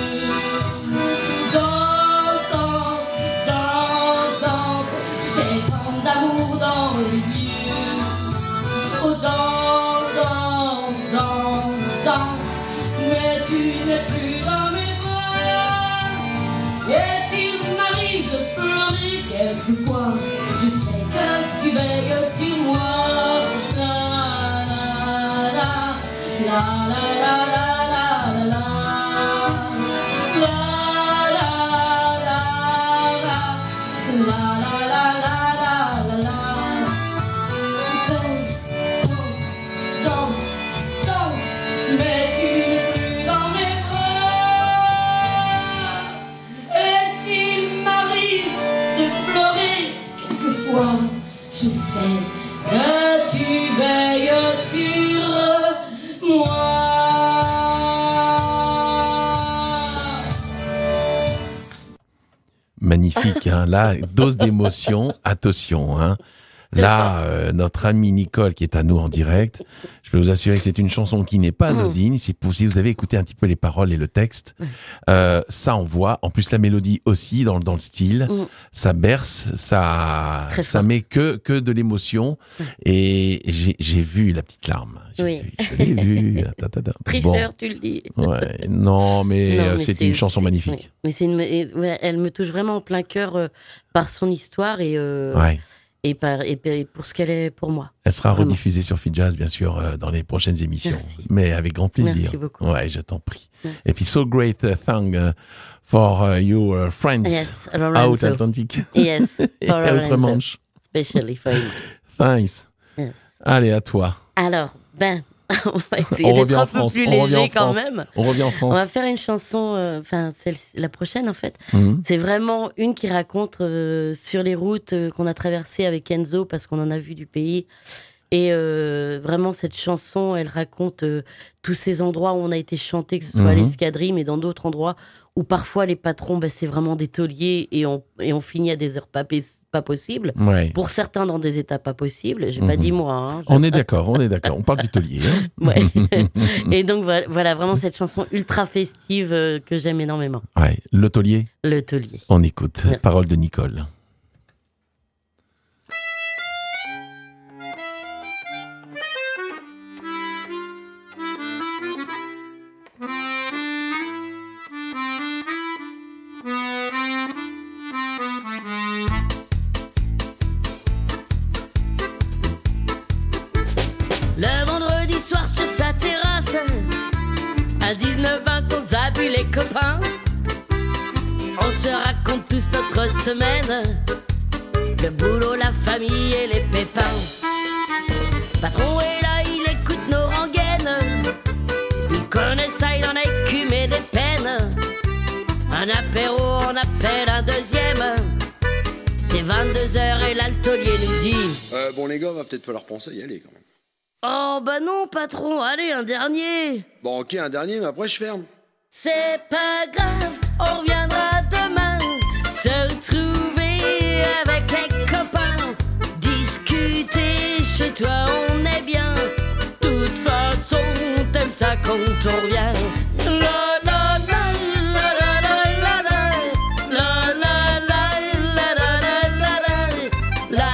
Danse, danse, danse, danse, j'ai tant d'amour dans les yeux. Oh, danse, danse, danse, danse, mais tu n'es plus dans mes bras. Et s'il m'arrive de pleurer quelquefois, je sais que tu veilles sur moi. La la la, la la la la la la la, la la la la, la la la la la. Danse, danse, danse, danse, mais tu n'es plus dans mes bras. Et s'il m'arrive de pleurer quelquefois, je sais que tu veilles sur moi. Magnifique, hein. Là, dose d'émotion, attention, hein. Là, notre amie Nicole qui est à nous en direct, je peux vous assurer que c'est une chanson qui n'est pas anodine. Si vous avez écouté un petit peu les paroles et le texte, ça envoie. En plus, la mélodie aussi dans le style, ça berce, ça met que de l'émotion. Et j'ai vu la petite larme. Je l'ai vu. Tricheur, tu le dis. Ouais, non, mais c'est une chanson magnifique. Mais elle me touche vraiment en plein cœur par son histoire et pour ce qu'elle est pour moi. Elle sera rediffusée sur Fidjazz, bien sûr, dans les prochaines émissions. Merci. Mais avec grand plaisir. Merci beaucoup. Ouais, je t'en prie. Merci. Et puis, so great thing for your friends out Atlantic. Yes, for Outre-Manche. Especially for you. Thanks. Yes. Allez, à toi. Alors, on va essayer d'être un peu plus léger quand même. On revient en France. On va faire une chanson, la prochaine en fait. C'est vraiment une qui raconte sur les routes qu'on a traversées avec Enzo parce qu'on en a vu du pays. Et vraiment, cette chanson, elle raconte tous ces endroits où on a été chanté, que ce soit à l'escadrille, mais dans d'autres endroits où parfois les patrons, c'est vraiment des tauliers et on finit à des heures pas possibles. Ouais. Pour certains, dans des états pas possibles. J'ai pas dit moi. Hein, on est d'accord. On parle du taulier. Hein. Ouais. Et donc voilà, vraiment cette chanson ultra festive que j'aime énormément. Ouais. Le taulier. Le taulier. On écoute. Merci. Parole de Nicole. Le vendredi soir sur ta terrasse, à 19h sans abus les copains, on se raconte tous notre semaine, le boulot, la famille et les pépins. Patron est là, il écoute nos rengaines, il connaît ça, il en a écumé des peines. Un apéro, on appelle un deuxième, c'est 22h et là le taulier nous dit bon les gars, va peut-être falloir penser à y aller quand même. Oh bah non patron, allez un dernier. Bon ok, un dernier, mais après je ferme. C'est pas grave, on reviendra demain, se retrouver avec les copains, discuter chez toi, on est bien. De toute façon, t'aimes ça quand on revient. La la la la la la la la la la la la la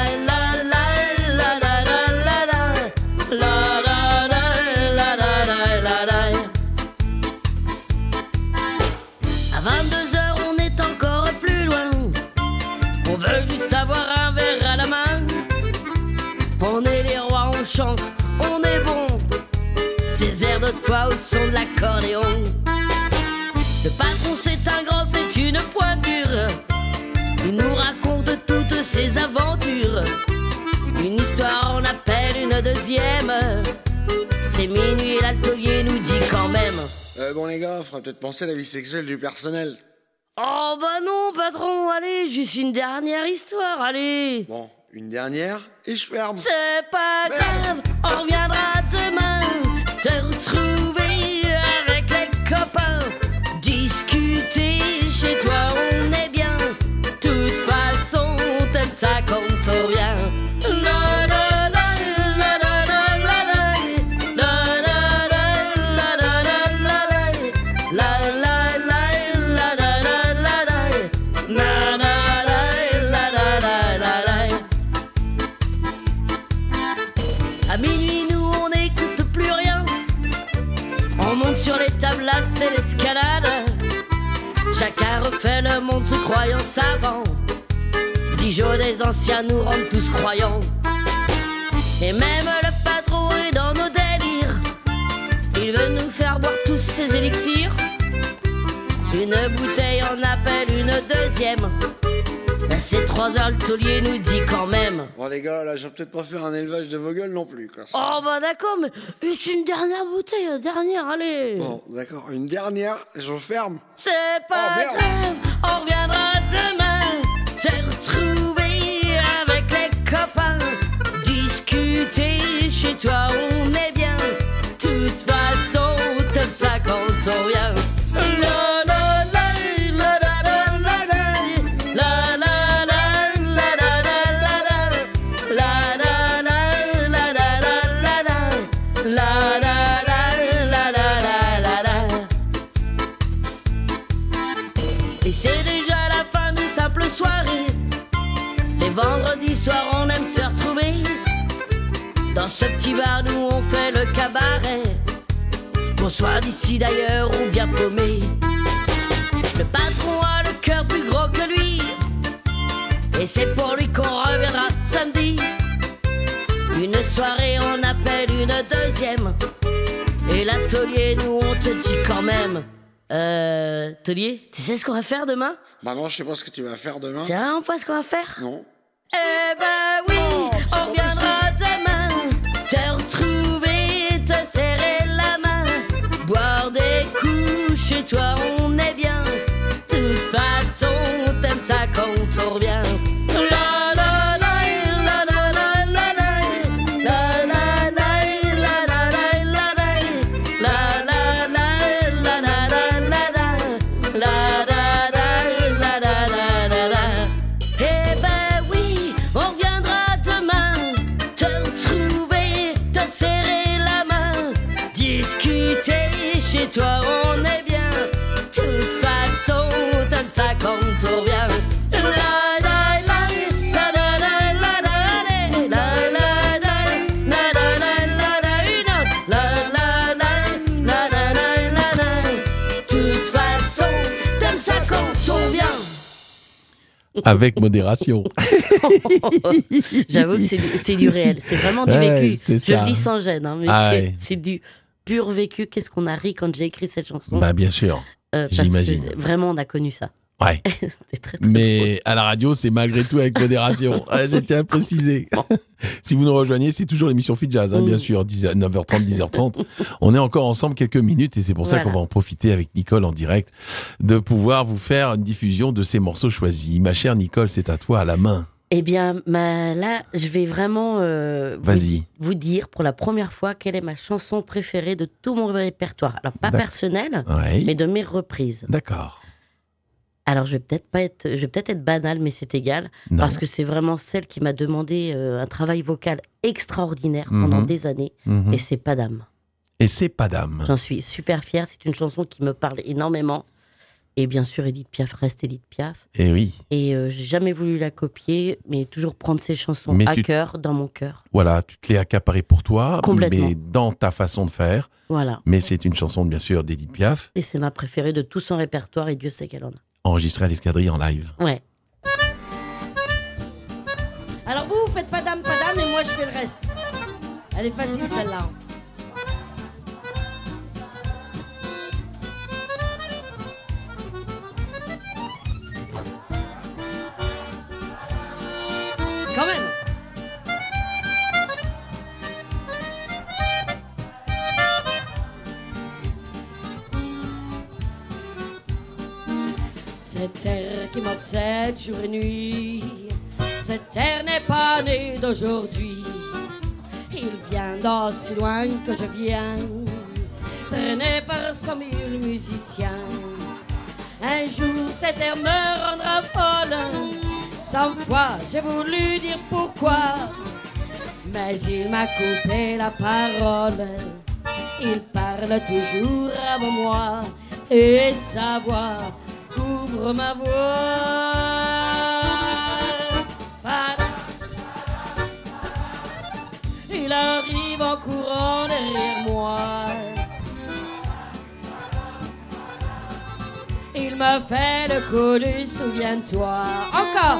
à 22h, on est encore plus loin. On veut juste avoir un verre à la main. On est les rois, on chante, on est bon. Ces airs d'autrefois au son de l'accordéon. Le patron, c'est un grand, c'est une pointure. Il nous raconte toutes ses aventures. Une histoire, on appelle une deuxième. C'est minuit et là, le taulier nous dit quand même. Bon les gars, faudra peut-être penser à la vie sexuelle du personnel. Oh bah non patron, allez, juste une dernière histoire, allez. Bon, une dernière et je ferme. C'est pas grave, on reviendra demain, se retrouver avec les copains, discuter chez toi, on est bien. De toute façon, t'aimes ça quand on revient. La la la la la la la la la la la la la. À minuit, nous on n'écoute plus rien. On monte sur les tables, là c'est l'escalade. Chacun refait le monde se croyant savant. Dijon des anciens nous rendent tous croyants. Et même le patron est dans nos délires. Il veut nous faire boire tous ces élixirs. Une bouteille en appelle une deuxième. Là c'est 3h, le taulier nous dit quand même. Bon les gars, là je vais peut-être pas faire un élevage de vos gueules non plus quoi. Oh bah d'accord, mais juste une dernière bouteille, dernière, allez. Bon d'accord, une dernière, je ferme. C'est pas grave, on reviendra demain, se retrouver avec les copains, discuter chez toi, on est bien. De toute façon, t'aimes ça quand on vient. La la la la la la la la la la la la la la la Et c'est déjà la fin d'une simple soirée. Les vendredis soirs on aime se retrouver. Dans ce petit bar nous on fait le cabaret. Qu'on soit d'ici d'ailleurs ou bien paumé. Le patron a le cœur plus gros que lui. Et c'est pour lui qu'on reviendra samedi. Une soirée on appelle une deuxième. Et l'atelier nous on te dit quand même. Taulier, tu sais ce qu'on va faire demain? Bah non, je sais pas ce que tu vas faire demain. C'est vraiment pas ce qu'on va faire? Non. Eh ben oui, on reviendra demain. Te retrouver, te serrer la main. Boire des coups, chez toi on est bien. De toute façon, t'aimes ça quand on revient. La la la la la la la la la la la chez toi on est bien. De toute façon, t'aimes ça quand on revient. Avec modération. J'avoue que c'est du réel. C'est vraiment du vécu. Je le dis sans gêne, hein, mais c'est du pur vécu. Qu'est-ce qu'on a ri quand j'ai écrit cette chanson. Bah bien sûr. J'imagine. Que vraiment, on a connu ça. Ouais. C'était très, très mais à la radio, c'est malgré tout avec modération. Je tiens à préciser. Si vous nous rejoignez, c'est toujours l'émission Fit Jazz, bien sûr, 9h30, 10h30. On est encore ensemble quelques minutes et c'est pour ça qu'on va en profiter avec Nicole en direct de pouvoir vous faire une diffusion de ces morceaux choisis. Ma chère Nicole, c'est à toi à la main. Eh bien, là, je vais vraiment vous dire pour la première fois quelle est ma chanson préférée de tout mon répertoire. Alors, pas personnelle, mais de mes reprises. D'accord. Alors, je vais peut-être être banale, mais c'est égal, parce que c'est vraiment celle qui m'a demandé un travail vocal extraordinaire pendant des années, et c'est Padam. Et c'est Padam. J'en suis super fière, c'est une chanson qui me parle énormément, et bien sûr, Édith Piaf reste Édith Piaf. Et oui. Et j'ai jamais voulu la copier, mais toujours prendre ses chansons à cœur, dans mon cœur. Voilà, tu te l'es accaparée pour toi, complètement, mais dans ta façon de faire. Voilà. Mais c'est une chanson, bien sûr, d'Édith Piaf. Et c'est ma préférée de tout son répertoire, et Dieu sait qu'elle en a. Enregistré à l'Escadrille en live. Ouais. Alors vous faites Padam, et moi je fais le reste. Elle est facile celle-là. Quand même. Cette terre qui m'obsède jour et nuit, cette terre n'est pas née d'aujourd'hui. Il vient d'aussi loin que je viens, traîné par 100 000 musiciens. Un jour cette terre me rendra folle, 100 fois j'ai voulu dire pourquoi, mais il m'a coupé la parole. Il parle toujours avant moi, et sa voix couvre ma voix. Il arrive en courant derrière moi. Il m'a fait le collu, souviens-toi. Encore.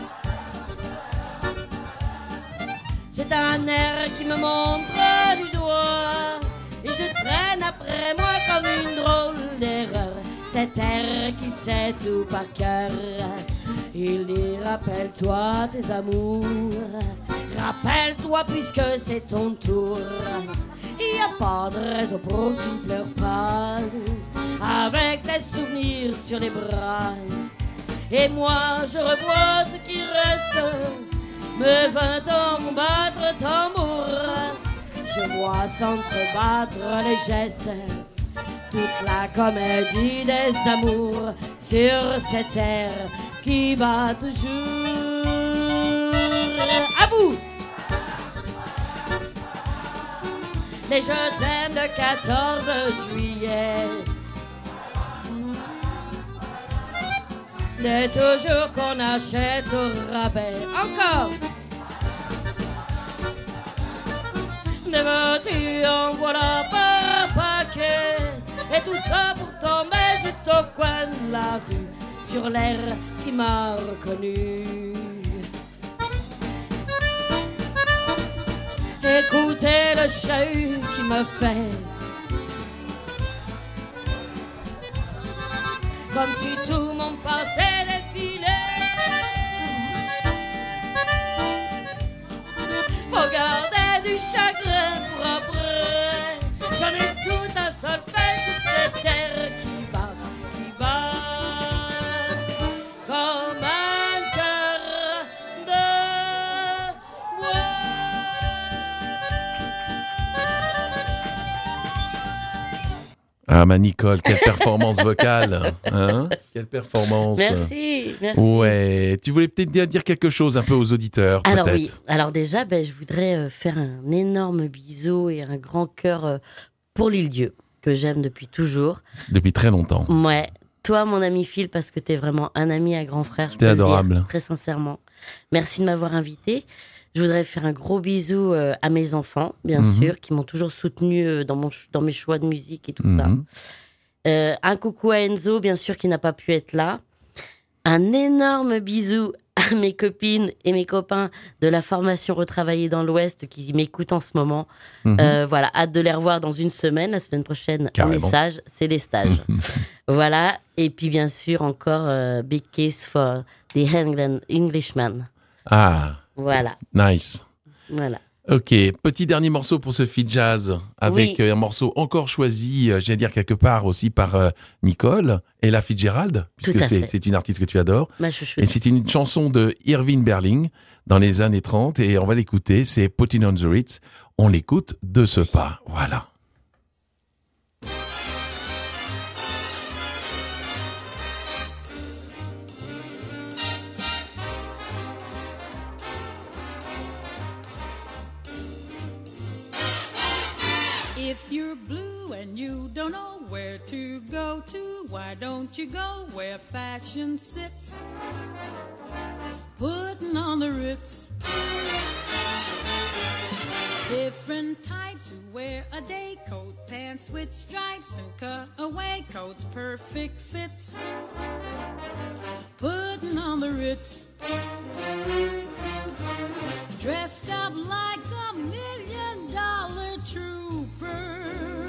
C'est un air qui me montre du doigt, et je traîne après moi comme une drôle d'erreur. Cet air qui sait tout par cœur, il dit rappelle-toi tes amours, rappelle-toi puisque c'est ton tour. Il n'y a pas de raison pour que tu ne pleures pas, avec tes souvenirs sur les bras. Et moi je revois ce qui reste, mes 20 ans vont battre tambour. Je vois s'entrebattre les gestes, toute la comédie des amours sur cette terre qui bat toujours. À vous! Les je t'aime le 14 juillet. n'est toujours qu'on achète au rabais. Encore. Des voitures, en voilà par paquet. Et tout ça pour tomber juste au coin de la rue, sur l'air qui m'a reconnu. Écoutez le chahut qui me fait comme si tout mon passé défilait. Faut garder du chagrin pour après. J'en ai tout un seul fait sur cette terre qui bat comme un cœur de bois. Ah, ma Nicole, quelle performance vocale, hein? Quelle performance. Merci. Ouais, tu voulais peut-être dire quelque chose un peu aux auditeurs, Alors peut-être. oui, alors déjà, je voudrais faire un énorme bisou et un grand cœur pour l'Île-Dieu, que j'aime depuis toujours. Depuis très longtemps. Ouais, toi mon ami Phil, parce que t'es vraiment un ami à grand frère. T'es adorable. Très sincèrement. Merci de m'avoir invité. Je voudrais faire un gros bisou à mes enfants, bien sûr, qui m'ont toujours soutenu dans mes choix de musique et tout ça. Un coucou à Enzo, bien sûr, qui n'a pas pu être là. Un énorme bisou à mes copines et mes copains de la formation Retravailler dans l'Ouest qui m'écoutent en ce moment. Voilà, hâte de les revoir dans une semaine. La semaine prochaine, Carrément. on est sage, c'est des stages. Voilà, et puis bien sûr encore Big Kiss for the England Englishman. Ah, Voilà, nice. voilà. Ok, petit dernier morceau pour ce feat jazz, avec un morceau encore choisi, j'allais dire quelque part aussi par Nicole, Ella Fitzgerald, puisque Tout à fait. c'est une artiste que tu adores. Ma chouchoute. Et c'est une chanson de Irving Berlin dans les années 30, et on va l'écouter, c'est Putting on the Ritz. On l'écoute de ce pas, voilà. If you're blue and you don't know where to go to, why don't you go where fashion sits? Putting on the Ritz. Different types who wear a day coat, pants with stripes and cutaway coats, perfect fits. Putting on the Ritz. Dressed up like $1 million trooper,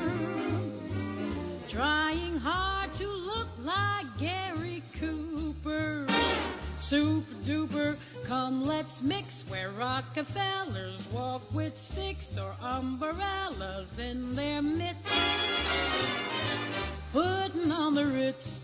trying hard to look like Gary Cooper. Super duper, come let's mix where Rockefellers walk with sticks or umbrellas in their mitts. Putting on the Ritz.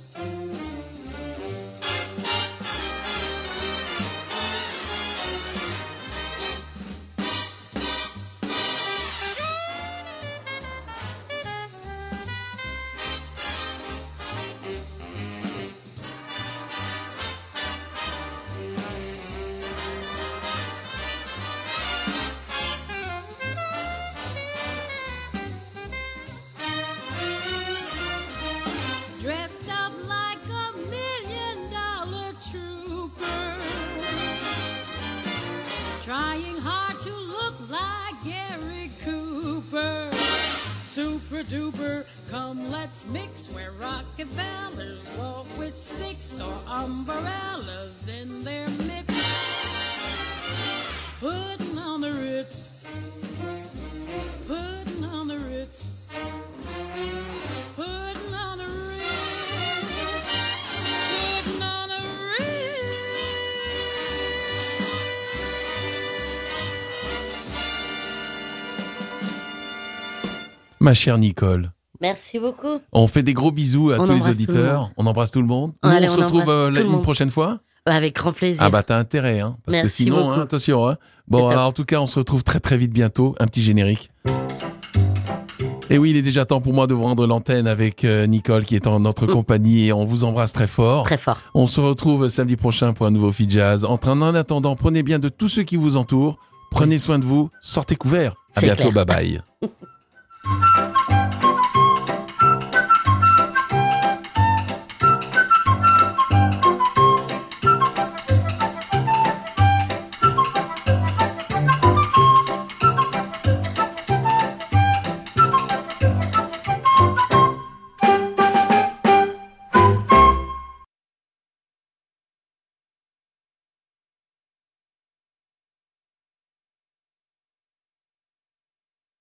Dressed up like $1 million trooper, trying hard to look like Gary Cooper. Super duper, come let's mix where Rockefellers walk with sticks or umbrellas in their mitts. Putting on the Ritz. Putting on the Ritz. Putting on the Ritz. Putting on the Ritz. Ma chère Nicole, Merci beaucoup. on fait des gros bisous à On tous les embrasse tout le auditeurs. monde. On embrasse tout le monde. Nous, Allez, on se on retrouve embrasse tout le une monde. prochaine fois. Avec grand plaisir. Ah bah t'as intérêt, hein, parce Merci que sinon, beaucoup. attention. Hein. Bon, C'est alors en tout cas, on se retrouve très très vite bientôt. Un petit générique. Et oui, il est déjà temps pour moi de vous rendre l'antenne avec Nicole qui est en notre compagnie et on vous embrasse très fort. Très fort. On se retrouve samedi prochain pour un nouveau feat jazz. En attendant, prenez bien de tous ceux qui vous entourent. Prenez soin de vous. Sortez couverts. À C'est bientôt. clair. Bye bye.